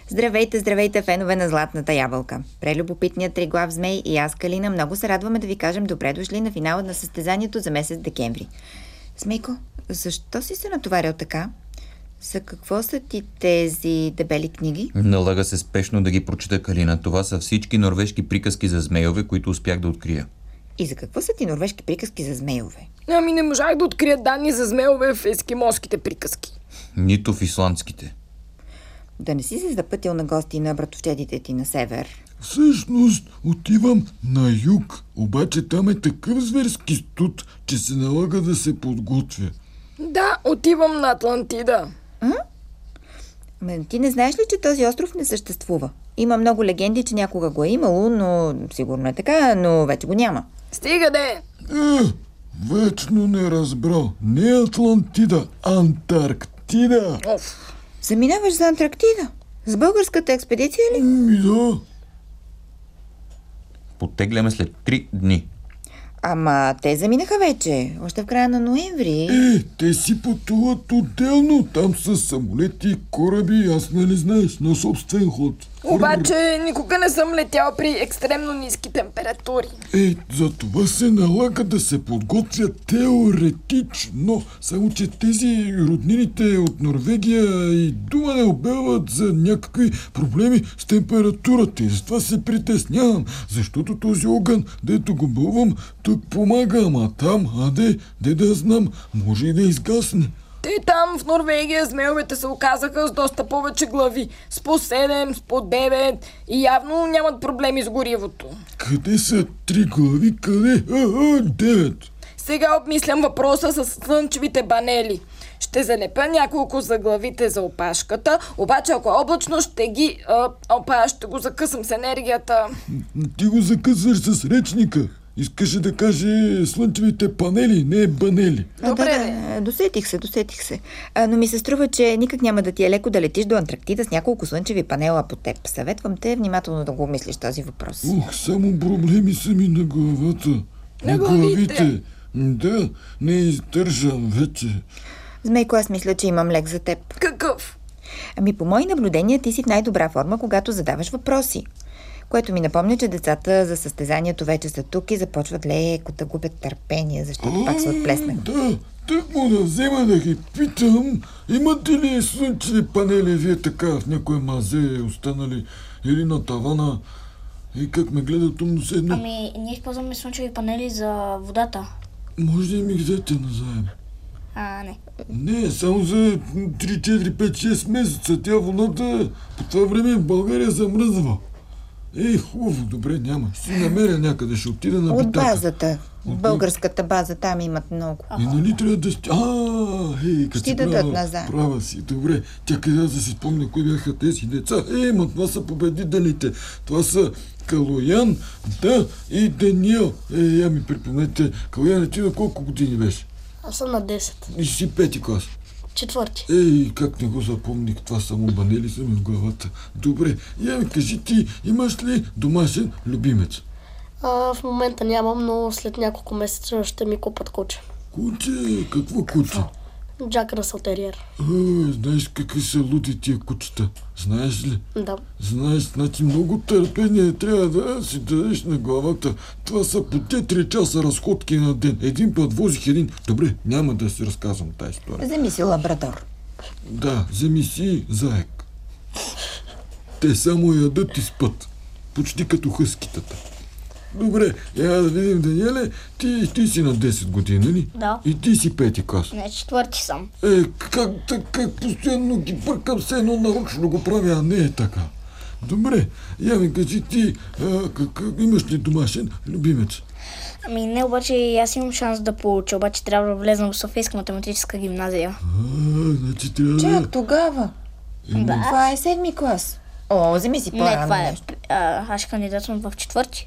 Здравейте, здравейте, фенове на Златната ябълка. Прелюбопитният триглав змей и аз, Калина, много се радваме да ви кажем добре дошли на финала на състезанието за месец декември. Змейко, защо си се натоварил така? За какво са ти тези дебели книги? Налага се спешно да ги прочета, Калина. Това са всички норвежки приказки за змейове, които успях да открия. И за какво са ти норвежки приказки за змейове? Ами не можах да открия данни за змейове в ескимоските приказки. Нито в исландските. Да не си се запътил на гости на братовчедите ти на север? Всъщност отивам на юг, обаче там е такъв зверски студ, че се налага да се подготвя. Да, отивам на Атлантида. Ти не знаеш ли, че този остров не съществува? Има много легенди, че някога го е имало, но сигурно е така, но вече го няма. Стига де! Вечно не разбрал. Не Атлантида, Антарктида. Оф. Заминаваш за Антарктида? С българската експедиция ли? Да. Потегляме след 3 дни. Ама те заминаха вече, още в края на ноември. Те си пътуват отделно. Там са самолети, кораби, аз нали знаеш, на собствен ход. Обаче никога не съм летял при екстремно ниски температури. За това се налага да се подготвят теоретично. Само, че тези роднините от Норвегия и дума не обелват за някакви проблеми с температурата. И затова се притеснявам, защото този огън, дето го бълвам, тук помага, ама там, де да знам, може и да изгасне. Те там в Норвегия змейовете се оказаха с доста повече глави. С по 7, с по 9 и явно нямат проблеми с горивото. Къде са 3 глави? Къде? 9. Сега обмислям въпроса с слънчевите панели. Ще залепя няколко за главите за опашката, обаче ако е облачно ще ги... ще го закъсам с енергията. Ти го закъсваш с речника. Искаше да каже слънчевите панели, не банели. Добре. Да, досетих се. Но ми се струва, че никак няма да ти е леко да летиш до Антарктида с няколко слънчеви панела по теб. Съветвам те внимателно да го обмислиш този въпрос. Само проблеми са ми на главата. На главите. Да, не издържам вече. Змейко, аз мисля, че имам лек за теб. Какъв? Ами по мои наблюдения ти си в най-добра форма, когато задаваш въпроси. Което ми напомня, че децата за състезанието вече са тук и започват леко да губят търпение, защото пак се отплеснаха. Да, тък му да взема да ги питам, имате ли слънчеви панели вие така в някое мазе останали или на тавана? И как ме гледат умно седно? Ами, ние използваме слънчеви панели за водата. Може да ми ги дадете назаем? Не. Не, само за 3, 4, 5, 6 месеца. Тя водата по това време в България замръзва. Хубаво, добре, няма. Ще си намеря някъде, ще отида на От Битака. базата. Българската база, там имат много. И нали трябва да... Ще дадат назад. Права си, добре. Чакай да си спомня кои бяха тези деца. Това са победителите. Това са Калоян, и Даниел. Я ми припомнете. Калоян, ти на колко години беше? Аз съм на 10. И си 5 клас. 4. Как не го запомних, това само банели са ми в главата. Добре, я ми кажи ти, имаш ли домашен любимец? В момента нямам, но след няколко месеца ще ми купат куче. Куче? Какво куче? Джак Ръсъл Териер. Знаеш какви са луди тия кучета? Знаеш ли? Да. Знаеш, значи много търпение трябва да си дадеш на главата. Това са по 3 часа разходки на ден. Един път возих един. Добре, няма да си разказвам тази история. Вземи си лабрадор. Да, вземи си заек. Те само ядат и спът. Почти като хъскитата. Добре, да видим, Даниеле, ти си на 10 години, нали? Да. И ти си 5 клас. Не, 4 съм. Как постоянно ги бъркам, все едно нарочно го правя, а не е така. Добре, я ми кажи ти, имаш ли домашен любимец? Ами не, обаче аз имам шанс да получа, обаче трябва да влезна в Софийска математическа гимназия. Значи трябва да... Чак тогава. Да. Това е 7 клас. Вземи си по-рано. Не, това е. Аз кандидатствам в 4.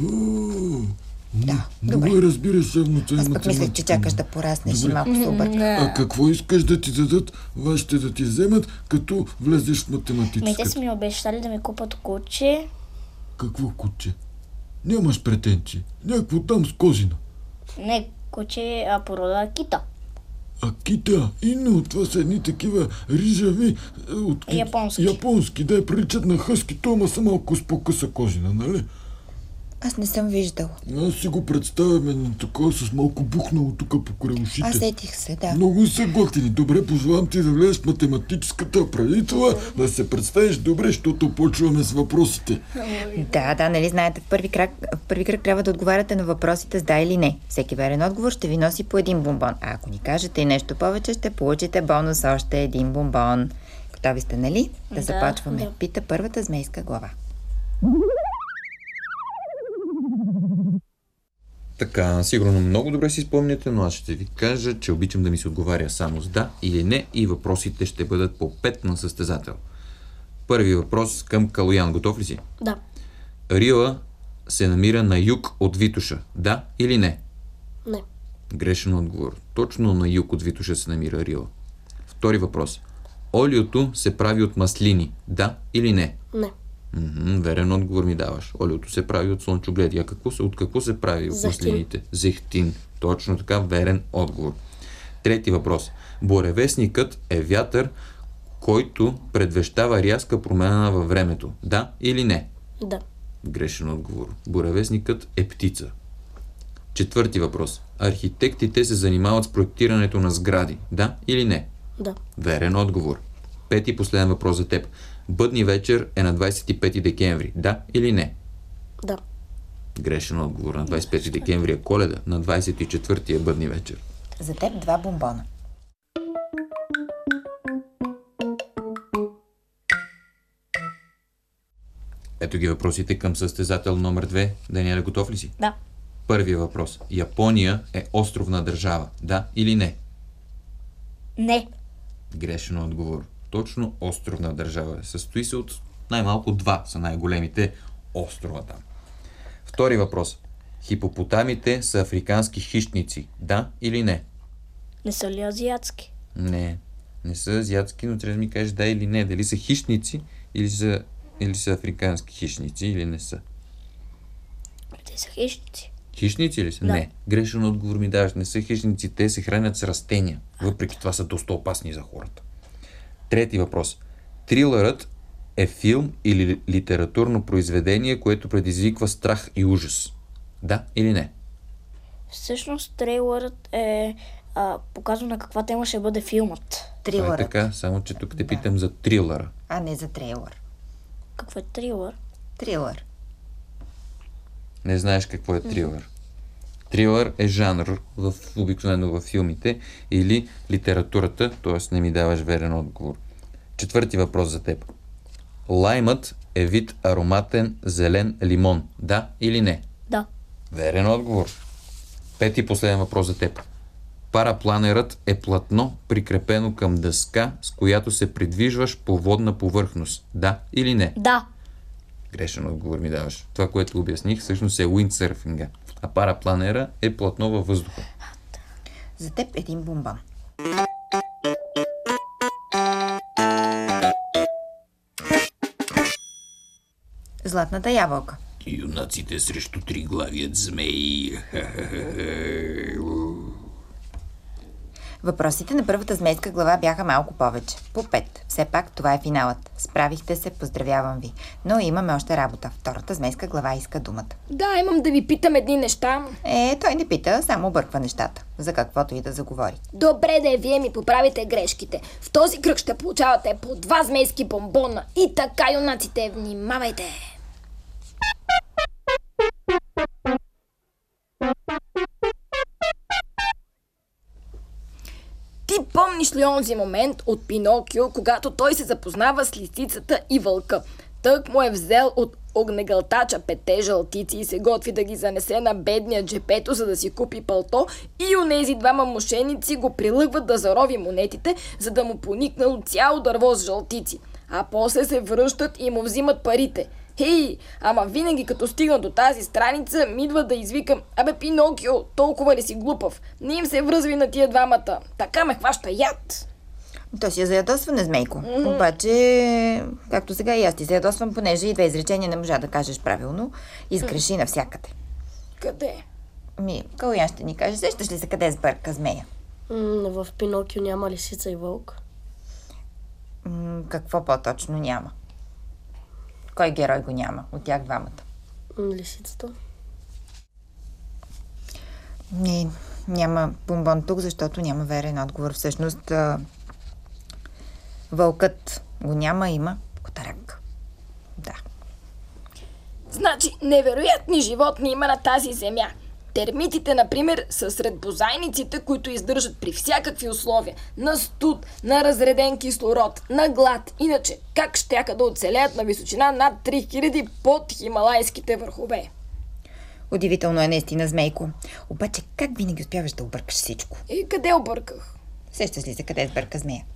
Да, добре. добре. Разбираш явно това Аз пък мислех, че чакаш да пораснеш и малко се обърка. Какво искаш да ти дадат, вашите да ти вземат, като влезеш в Те математическата? са ми обещали да ми купат куче. Какво куче? Нямаш претенции. Някакво там с козина. Не куче, а порода кита. Акита, Ино, това са едни такива рижави японски, да, приличат на хъскито, ама са малко с по-къса кожина, нали? Аз не съм виждала. Аз си го представям такова с малко бухнало тук покрай ушите. Аз сетих се, да. Много са готини. Добре, пожелавам ти да влезеш в математическата правителства, да се представиш добре, защото почваме с въпросите. Да, нали знаете, в първи кръг трябва да отговаряте на въпросите с да или не. Всеки верен отговор ще ви носи по един бомбон. А ако ни кажете и нещо повече, ще получите бонус още един бомбон. Готови сте, нали? Да започваме. Пита първата змейска глава. Така, сигурно много добре си спомняте, но аз ще ви кажа, че обичам да ми се отговаря само с да или не и въпросите ще бъдат по 5 на състезател. Първи въпрос към Калоян. Готов ли си? Да. Рила се намира на юг от Витоша. Да или не? Не. Грешен отговор. Точно на юг от Витоша се намира Рила. Втори въпрос. Олиото се прави от маслини. Да или не? Не. Верен отговор ми даваш. Олиото се прави от слънчогледи. А от какво се прави от маслините? Зехтин. Точно така, верен отговор. Трети въпрос. Буревестникът е вятър, който предвещава рязка промяна във времето. Да или не? Да. Грешен отговор. Буревестникът е птица. Четвърти въпрос. Архитектите се занимават с проектирането на сгради. Да или не? Да. Верен отговор. Пети последен въпрос за теб. Бъдни вечер е на 25 декември. Да или не? Да. Грешен отговор. На 25 декември е Коледа, на 24 е бъдни вечер. За теб 2 бомбона. Ето ги въпросите към състезател номер 2. Даниеля, готов ли си? Да. Първи въпрос. Япония е островна държава. Да или не? Не. Грешен отговор. Точно островна държава. Състои се от най-малко 2 са най-големите острова там. Втори въпрос. Хипопотамите са африкански хищници. Да или не? Не са ли азиатски? Не. Не са азиатски, но трябва да ми кажеш да или не. Дали са хищници или са африкански хищници или не са? Те са хищници. Хищници ли са? Да. Не. Грешен отговор ми даваш. Не са хищници, те се хранят с растения. Въпреки това са доста опасни за хората. Трети въпрос. Трилърът е филм или литературно произведение, което предизвиква страх и ужас. Да или не? Всъщност трейлърът е показва на каква тема ще бъде филмът. Това е Трилърът. така, само че тук те питам за трилъра. А не за трейлър. Какво е трилър? Трилър. Не знаеш какво е трилър. Трилър е жанр обикновено във филмите или литературата, т.е. не ми даваш верен отговор. Четвърти въпрос за теб. Лаймът е вид ароматен зелен лимон. Да или не? Да. Верен отговор. Пети последен въпрос за теб. Парапланерът е платно, прикрепено към дъска, с която се придвижваш по водна повърхност. Да или не? Да. Грешен отговор ми даваш. Това, което обясних, всъщност е уиндсърфинга. А парапланера е платно във въздуха. За теб 1 бомбон. Златната ябълка. Юнаците срещу триглавият змей. Въпросите на първата змейска глава бяха малко повече. По 5. Все пак това е финалът. Справихте се, поздравявам ви. Но имаме още работа. Втората змейска глава иска думата. Да, имам да ви питам едни неща. Той не пита, само обърква нещата. За каквото и да заговори. Добре да вие ми поправите грешките. В този кръг ще получавате по 2 змейски бомбона. И така, юнаците, внимавайте! Ти помниш ли онзи момент от Пинокио, когато той се запознава с лисицата и вълка? Тък му е взел от огнегълтача 5 жълтици и се готви да ги занесе на бедния джепето, за да си купи пълто, и онези 2 мошеници го прилъгват да зарови монетите, за да му поникнало цяло дърво с жълтици. А после се връщат и му взимат парите. Хей, ама винаги като стигна до тази страница, ми идва да извикам: абе, Пинокио, толкова ли си глупав? Не им се връзви на тия двамата. Така ме хваща яд. То си е за ядосване, змейко. Обаче, както сега и аз ти се ядосвам, понеже и 2 изречения не можа да кажеш правилно. Изгреши навсякъде. Къде? Калоян ще ни каже, сещаш ли се къде сбърка змея? В Пинокио няма лисица и вълк. Какво по-точно няма? Кой герой го няма от тях двамата? Лисицата. Не, няма бомбон тук, защото няма верен отговор. Всъщност, вълкът го няма, има котарак. Да. Значи, невероятни животни има на тази земя. Термитите, например, са сред бозайниците, които издържат при всякакви условия. На студ, на разреден кислород, на глад. Иначе, как щяха да оцелеят на височина над 3000 под хималайските върхове? Удивително е наистина, Змейко. Обаче, как винаги успяваш да объркаш всичко? И къде обърках? Сещаш ли се къде сбърка змея?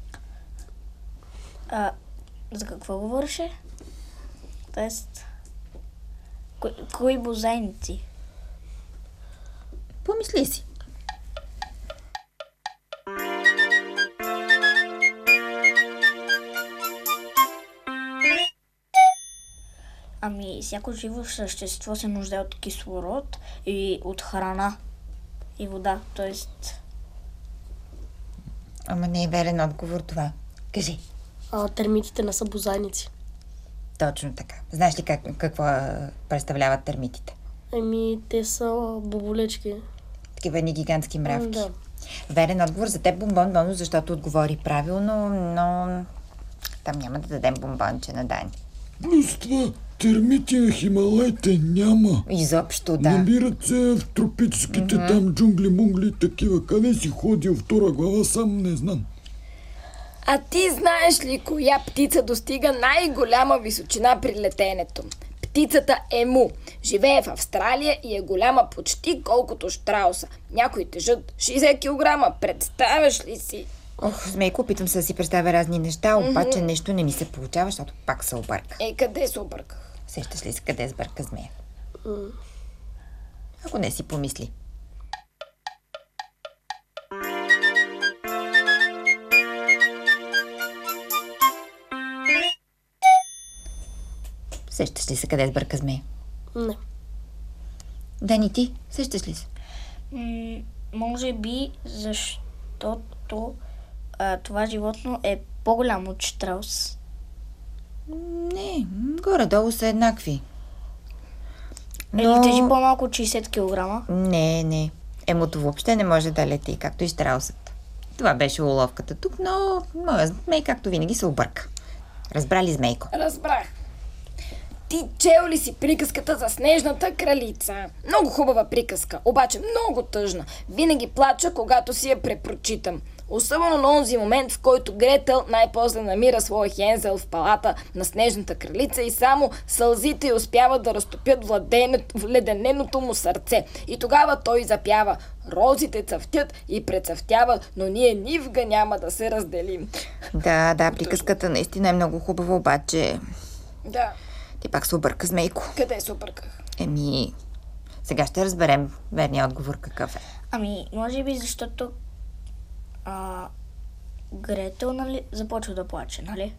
За какво говореше? Тоест, кои бозайници? Помисли си. Всяко живо същество се нуждае от кислород и от храна и вода, тоест... Ама не е верен отговор това. Кажи. Термитите не са бозайници. Точно така. Знаеш ли какво представляват термитите? Те са боболечки. Такива едни гигантски мравки. Да. Верен отговор за теб бомбон, бонус, защото отговори правилно, но там няма да дадем бомбонче на Дани. Плюс това, термити на Хималайте няма. Изобщо, да. Намират се в тропическите там джунгли-мунгли, такива. Къде си ходил втора глава, сам не знам. А ти знаеш ли коя птица достига най-голяма височина при летенето? Птицата ему. Живее в Австралия и е голяма почти колкото щрауса. Някои тежат 60 кг. Представяш ли си? Ох, Змейко, опитвам се да си представя разни неща, обаче нещо не ми се получава, защото пак се обърках. Къде се обърках? Сещаш ли се къде сбърка змея? Ако не си помисли. Сещаш ли се къде сбърка змея? Не. Дани, ти? Сещаш ли се? Може би, защото това животно е по-голямо от щраус. Не, горе-долу са еднакви. Или тежи по-малко от 60 кг? Не. Емото въобще не може да лети, както и щраусът. Това беше уловката тук, но моя змей, както винаги, се обърка. Разбра ли, Змейко? Разбрах. Ти чел ли си приказката за Снежната кралица? Много хубава приказка, обаче много тъжна. Винаги плача, когато си я препрочитам. Особено на онзи момент, в който Гретел най-после намира своя Хензел в палата на Снежната кралица и само сълзите й успяват да разтопят вледененото му сърце. И тогава той запява: розите цъфтят и прецъфтяват, но ние нивга няма да се разделим. Да, приказката наистина е много хубава, обаче... Да. Ти пак се обърка, Змейко. Къде се обърках? Сега ще разберем верния отговор какъв е. Може би защото Гретел, нали, започва да плаче, нали?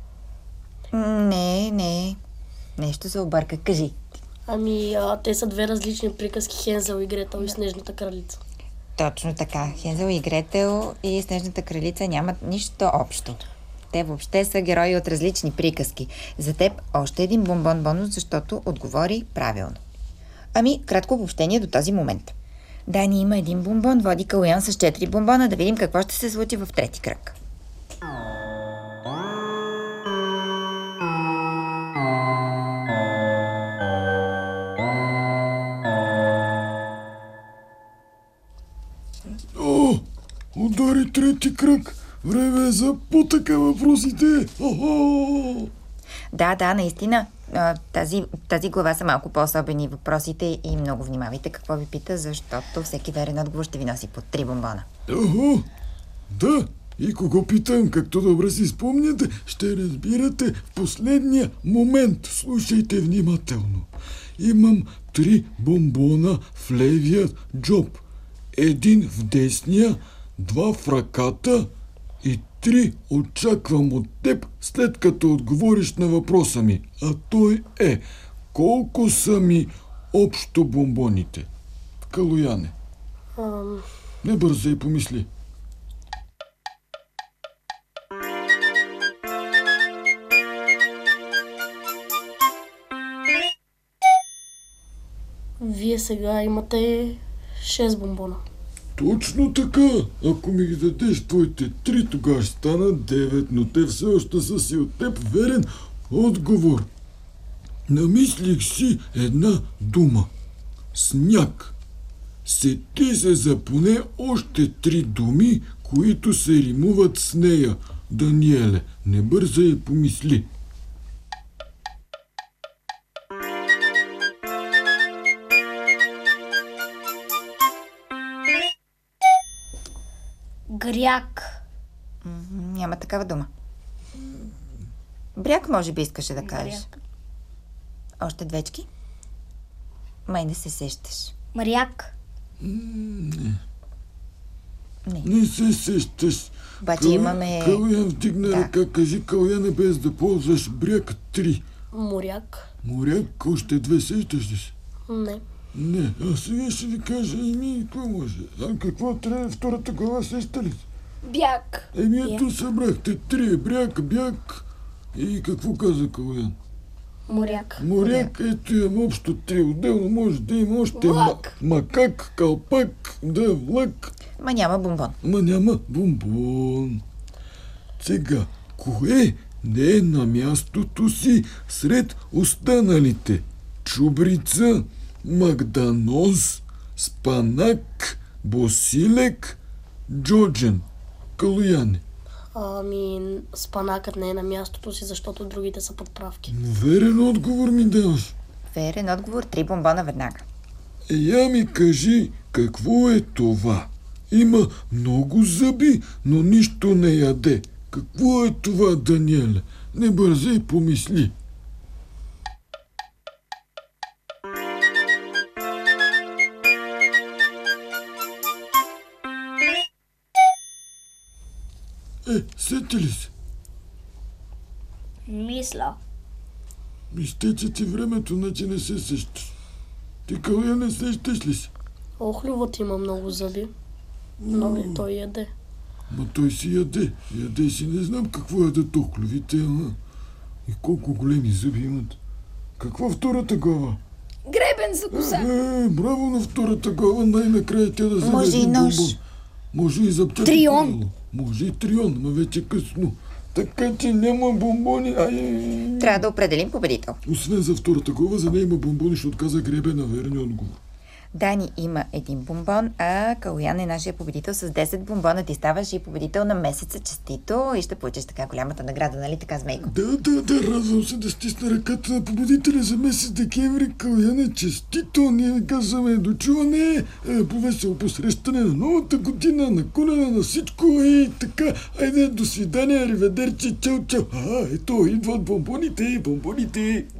Не. Нещо се обърка. Кажи. Те са две различни приказки, Хензел и Гретел и Снежната кралица. Точно така. Хензел и Гретел и Снежната кралица нямат нищо общо. Те въобще са герои от различни приказки. За теб още един бомбон бонус, защото отговори правилно. Кратко обобщение до този момент. Дани има един бомбон, води Калоян с 4 бомбона. Да видим какво ще се случи в трети кръг. Удари трети кръг. Време е за потъка въпросите. Да, наистина. Тази глава са малко по-особени въпросите и много внимавайте какво ви пита, защото всеки верен отговор ще ви носи по 3 бомбона. Да, и кого питам, както добре си спомняте, ще разбирате в последния момент. Слушайте внимателно. Имам 3 бомбона в левия джоб. 1 в десния, 2 в ръката и 3 очаквам от теб, след като отговориш на въпроса ми. А той е: колко са ми общо бомбоните? Калояне. Не бързай, помисли. Вие сега имате 6 бомбона. Точно така. Ако ми ги дадеш твоите 3, тогава ще стана 9, но те все още са си от теб верен отговор. Намислих си една дума. Сняг. Сети се за поне още 3 думи, които се римуват с нея. Даниеле, не бързай и помисли. Гряк. Няма такава дума. Бряг може би искаше да кажеш. Гряк. Още двечки? Май не се сещаш. Мряк. Не. Не се сещаш. Обаче имаме... Калуян вдигна Да. ръка, кажи Калуяне без да ползваш бряг 3. Моряк. Моряк, още 2 сещаш ли се? Не. Не, а сега ще ви кажа какво може. А какво трябва втората глава сеща ли? Бяг. Ето събрахте 3, бряг, бяг и какво каза Калуян? Моряк. Моряк, ето имам общо 3. Отделно може да има още макак, калпак, да, влак. Ма няма бомбон. Ма няма бомбон. Сега, кое не е на мястото си сред останалите? Чубрица, магданоз, спанак, босилек, джоджен. Калуяне. Ами, спанакът не е на мястото си, защото другите са подправки. Верен отговор ми даваш. Верен отговор, 3 бомбона веднага. Я ми кажи, какво е това? Има много зъби, но нищо не яде. Какво е това, Даниеле? Не бързай, помисли. Сети ли се? Мисля. Изтече ти времето, значи не се сещаш. Ти, Калуя, не сещаш ли се? Охлювът има много зъби. Но той яде. Ма той си яде. Яде си, не знам какво ядат охлювите, ама. И колко големи зъби имат. Каква втората глава? Гребен за коса. Браво на втората глава, най-накрая тя да вземе Може и един нож. бомбон. Може и заптяка. Трион. Може и трион, но вече късно. Така че няма бомбони. Трябва да определим победител. Освен за втората глава, за нея има бомбони, ще отказа Гребе на верния отговор. Дани има 1 бомбон, а Калуян е нашия победител с 10 бомбона. Ти ставаш и победител на месеца, честито, и ще получиш така голямата награда, нали така, Змейко? Да, радвам се да стисна ръката на победителя за месец декември. Калуяне, честито, ние казваме дочуване, повесело посрещане на новата година, на Коледа, на всичко и така. Айде, до свидания, ариведерчи, чао. Ето, идват бомбоните.